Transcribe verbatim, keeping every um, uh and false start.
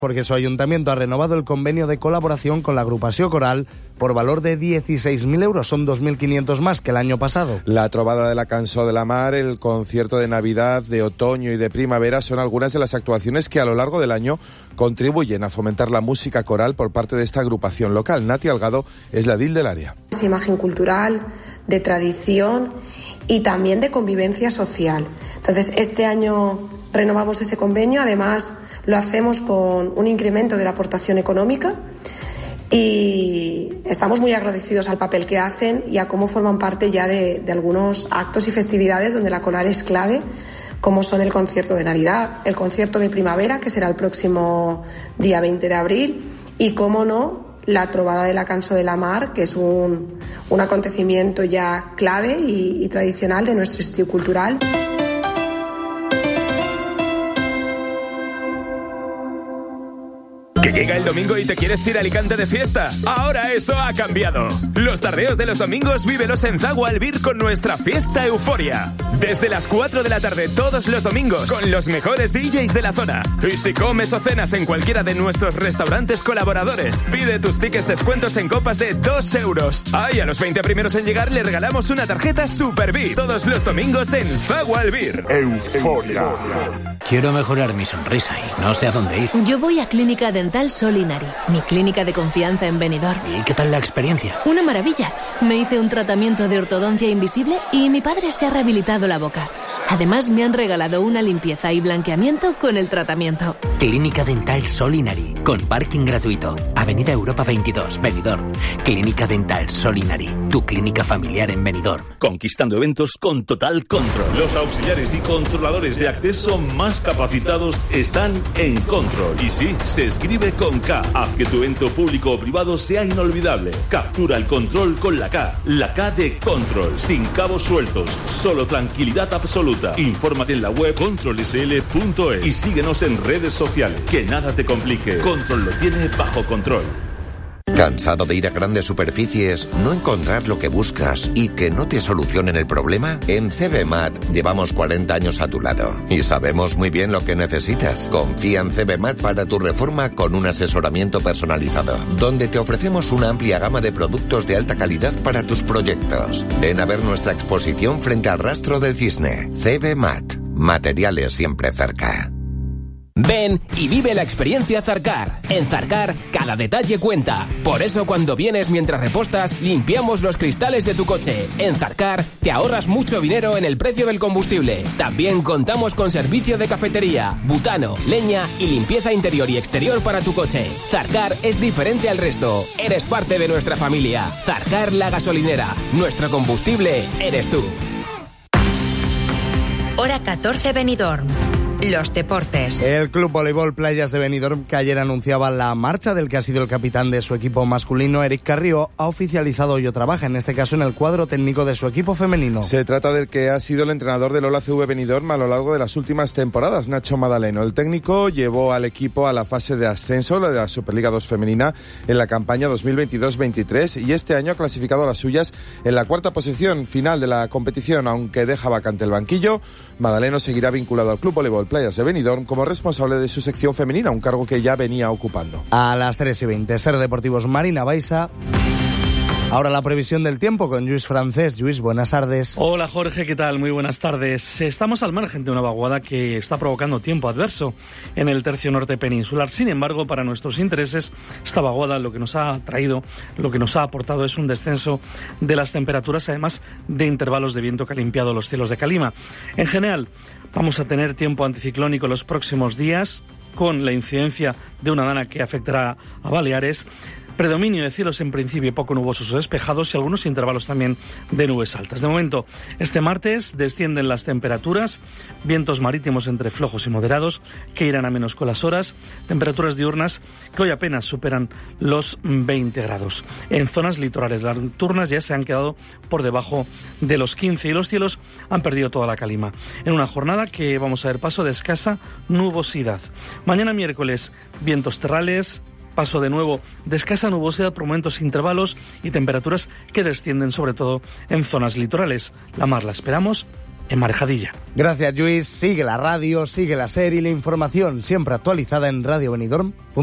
porque su ayuntamiento ha renovado el convenio de colaboración con la agrupación coral por valor de dieciséis mil euros, son dos mil quinientos más que el año pasado. La trobada de la Cançó de la Mar, el concierto de Navidad, de otoño y de primavera son algunas de las actuaciones que a lo largo del año contribuyen a fomentar la música coral por parte de esta agrupación local. Nati Algado es la edil del área. Es imagen cultural, de tradición y también de convivencia social. Entonces, este año renovamos ese convenio, además lo hacemos con un incremento de la aportación económica y estamos muy agradecidos al papel que hacen y a cómo forman parte ya de, de algunos actos y festividades donde la coral es clave, como son el concierto de Navidad, el concierto de primavera, que será el próximo día veinte de abril, y, cómo no, la trobada de la Cançó de la Mar, que es un, un acontecimiento ya clave y, y tradicional de nuestro estilo cultural. ¿Que llega el domingo y te quieres ir a Alicante de fiesta? Ahora eso ha cambiado. Los tardeos de los domingos vívelos en Zaguo Albir con nuestra fiesta Euforia. Desde las cuatro de la tarde todos los domingos con los mejores D Js de la zona. Y si comes o cenas en cualquiera de nuestros restaurantes colaboradores, pide tus tickets descuentos en copas de dos euros. Ah, y a los veinte primeros en llegar le regalamos una tarjeta Super V I P. Todos los domingos en Zaguo Albir. Euforia. Quiero mejorar mi sonrisa y no sé a dónde ir. Yo voy a Clínica Dental Solinari, mi clínica de confianza en Benidorm. ¿Y qué tal la experiencia? Una maravilla. Me hice un tratamiento de ortodoncia invisible y mi padre se ha rehabilitado la boca. Además me han regalado una limpieza y blanqueamiento con el tratamiento. Clínica Dental Solinari, con parking gratuito. Avenida Europa veintidós, Benidorm. Clínica Dental Solinari, tu clínica familiar en Benidorm. Conquistando eventos con total control. Los auxiliares y controladores de acceso más capacitados están en Control. Y sí, se escribe con K. Haz que tu evento público o privado sea inolvidable. Captura el control con la K. La K de Control. Sin cabos sueltos. Solo tranquilidad absoluta. Infórmate en la web control s l punto es y síguenos en redes sociales. Que nada te complique. Control lo tiene bajo control. ¿Cansado de ir a grandes superficies, no encontrar lo que buscas y que no te solucionen el problema? En CBMAT llevamos cuarenta años a tu lado y sabemos muy bien lo que necesitas. Confía en CBMAT para tu reforma con un asesoramiento personalizado, donde te ofrecemos una amplia gama de productos de alta calidad para tus proyectos. Ven a ver nuestra exposición frente al Rastro del Cisne. CBMAT. Materiales siempre cerca. Ven y vive la experiencia Zarcar. En Zarcar, cada detalle cuenta. Por eso cuando vienes mientras repostas, limpiamos los cristales de tu coche. En Zarcar, te ahorras mucho dinero en el precio del combustible. También contamos con servicio de cafetería, butano, leña y limpieza interior y exterior para tu coche. Zarcar es diferente al resto. Eres parte de nuestra familia. Zarcar la gasolinera. Nuestro combustible eres tú. Hora catorce Benidorm. Los deportes. El Club Voleibol Playas de Benidorm, que ayer anunciaba la marcha del que ha sido el capitán de su equipo masculino, Eric Carrió, ha oficializado hoy o trabaja, en este caso, en el cuadro técnico de su equipo femenino. Se trata del que ha sido el entrenador del Ola C V Benidorm a lo largo de las últimas temporadas, Nacho Madaleno. El técnico llevó al equipo a la fase de ascenso, la de la Superliga dos femenina, en la campaña dos mil veintidós veintitrés y este año ha clasificado a las suyas en la cuarta posición final de la competición, aunque deja vacante el banquillo. Madaleno seguirá vinculado al Club Voleibol Playas de Benidorm como responsable de su sección femenina, un cargo que ya venía ocupando. A las tres y veinte, Ser Deportivos Marina Baixa. Ahora la previsión del tiempo con Lluís Francés. Lluís, buenas tardes. Hola Jorge, ¿qué tal? Muy buenas tardes. Estamos al margen de una vaguada que está provocando tiempo adverso en el tercio norte peninsular. Sin embargo, para nuestros intereses, esta vaguada lo que nos ha traído, lo que nos ha aportado es un descenso de las temperaturas, además de intervalos de viento que ha limpiado los cielos de Calima. En general, vamos a tener tiempo anticiclónico los próximos días, con la incidencia de una dana que afectará a Baleares. Predominio de cielos en principio poco nubosos o despejados y algunos intervalos también de nubes altas. De momento, este martes descienden las temperaturas, vientos marítimos entre flojos y moderados que irán a menos con las horas, temperaturas diurnas que hoy apenas superan los veinte grados. En zonas litorales las nocturnas ya se han quedado por debajo de los quince y los cielos han perdido toda la calima. En una jornada que vamos a ver paso de escasa nubosidad. Mañana miércoles, vientos terrales, paso de nuevo de escasa nubosidad por momentos intervalos y temperaturas que descienden sobre todo en zonas litorales. La mar la esperamos en Marejadilla. Gracias, Lluís. Sigue la radio, sigue la serie y la información siempre actualizada en Radio Benidorm.